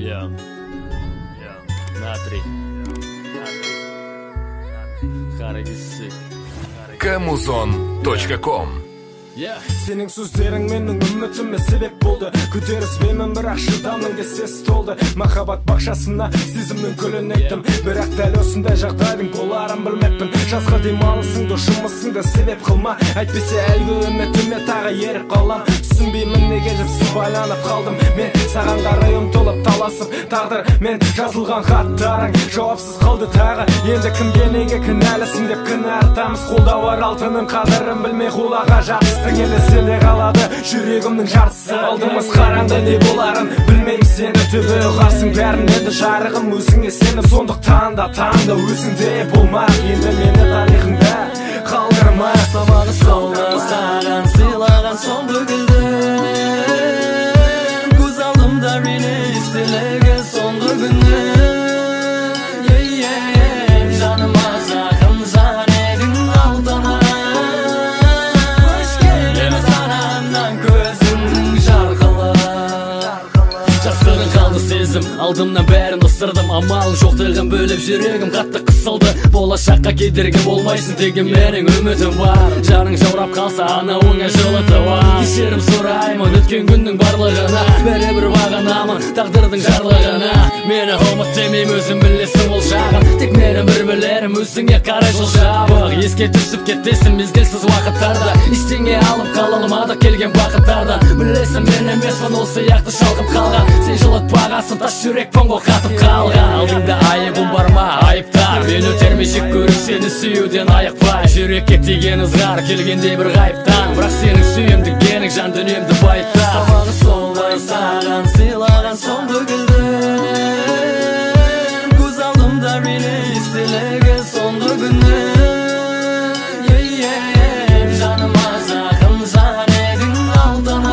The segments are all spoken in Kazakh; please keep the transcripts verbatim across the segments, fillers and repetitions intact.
Yeah. Yeah. Натрий. Қарагиссик. камузон точка ком. Сенің сөздерің менің үмітіме себеп болды. Көтеріспеймін бірақ шыдамның кесесі толды. Махаббат бақшасына сезімнің гүлін ектім, бірақ дәл осындай жағдайдың боларын білмеппін. Жазға демалысың дошымысың да себеп қылма, әйтпесе әлгі үмітіме тағы еріп қалам. Түсінбеймін неге жіпсіз байланып қалдым. Мен саған қарай ұмтылып таласып, тағдыр мен жазылған хаттарың жауапсыз қалды тағы. Енді кімге неге кінәлісің деп кінә артамыз. Қолда бар алтынның қадірін білмей қолаға жабыстың. Енді сенде қалады жүрегімнің жартысы. Алдымыз қараңғы не боларын білмеймін, сені түбі ұғарсың бәрін. Енді жарығым өзіңе сеніп, сондықтан да таңда өзіңде болмақ. Енді мені тарихыңда қалдырма. Сабағы солды саған сыйлаған соңғы гүлді, көз алдымда мені естелеген соңғы күні. Жаныма жақын жан едің алтыны, өшкенім санамнан көзіңнің жарқылы. Жасырын қалды сезім, алдымнан бәрін ысырдым. Амалың жоқтығын бөліп жүрегім қатты қысылды. Болашаққа кедергі болмайсың деген менің үмітім бар. Жарың жаурап қалса ана оңа жылытып. Кешірім сұраймын өткен күннің барлығына, бәрібір бағынамын тағдырдың жарлығына. Мені ұмыт демеймін, өзім білесің ол жағын, тек менің бір білерім өзіңе қарай жол жабық. Еске түсіп кетесің мезгілсіз уақыттарда, ештеңе алып қала алмадық келген бақыттарда. Білесің мен емеспін ол сияқты шалқып қалған, сен жылытпағансың тас жүрекпін ғой қатып қалған. Алдыңда айыбым бар ма айыптар, мен өтермей жек көріп сені сүюден айықпай. Жүрекке тиген ызғар келгенде бір ғайыптан, бірақ сенің сүйемдігенің жан дүниемді байыптар. Сабағы солдай саған сыйлаған соңғы гүлді, көз алдымда мені естелеген соңғы күні. Жаныма жақын жан едің алтыны,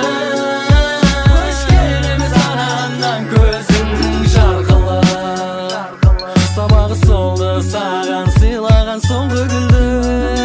өшкенім санамнан көзіңнің жарқылы. Сабағы солды саған сыйлаған соңғы гүлді,